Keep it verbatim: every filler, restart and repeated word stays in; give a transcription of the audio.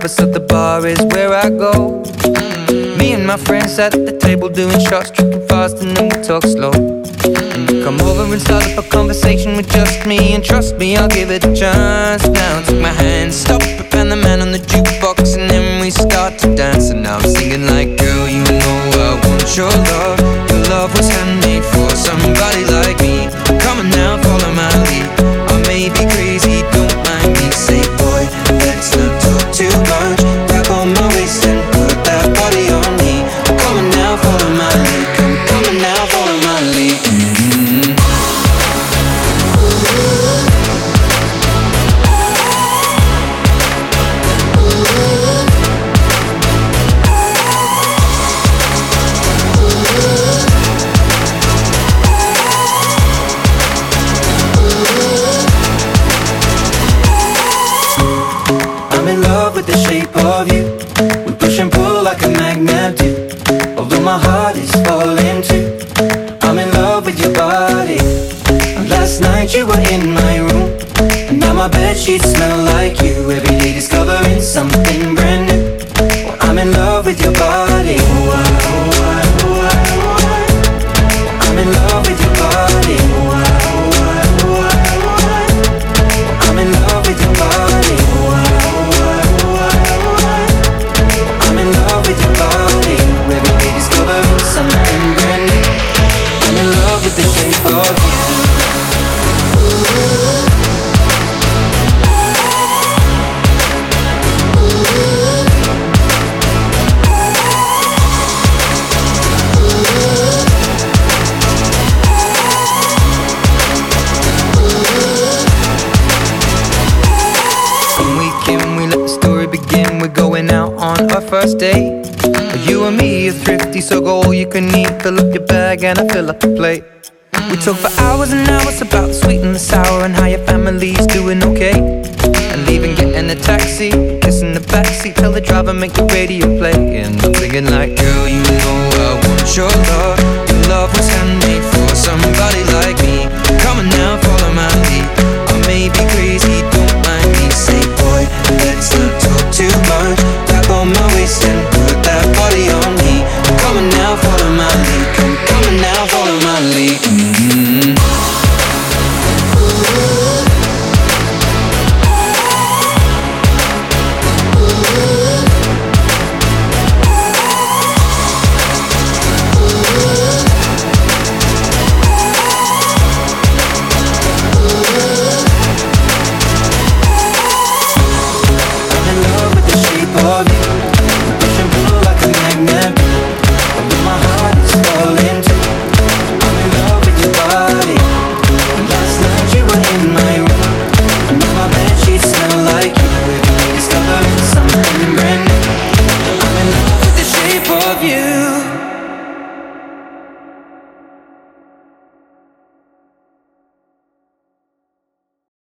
lover, so the bar is where I go. Me and my friends at the table doing shots, tripping fast and then we talk slow. And you come over and start up a conversation with just me, and trust me, I'll give it a chance. Now take my hand, stop it, and the man on the jukebox, and then we start to dance. And now I'm singing like, girl, you know I want your love. Your love was handmade for somebody like me. Come on now, follow my lead. I may be crazy, don't mind me. Say, boy, let's not talk too much. Grab on my waist and put that body on me. Come on now, follow my lead. Come, come on now, follow my lead. Mm-hmm. I'm in love with the shape of you. We push and pull like a magnet do. Although my heart is falling too, I'm in love with your body. And last night you were in my room, and now my bedsheets smell like you. Every day discovering something brand new. Well, I'm in love with your body. Oh, I, oh, I, oh, I, oh, I. I'm in love with your body. Oh, I, oh, I, oh, I, oh, I. I'm in love with your body. Oh, I, oh, I, oh, I, oh, I. I'm in love with your body. Every day discovering something brand new. I'm in love with the shape of you. When we can, we let the story begin. We're going out on our first date. You and me are thrifty, so go all you can eat. Fill up your bag and I fill up the plate. We talk for hours and hours about the sweet and the sour, and how your family's doing okay. And leaving, getting a taxi, kissing the backseat, tell the driver make the radio play. And I'm thinking like, girl, you know I want your love. Your love was handmade for somebody like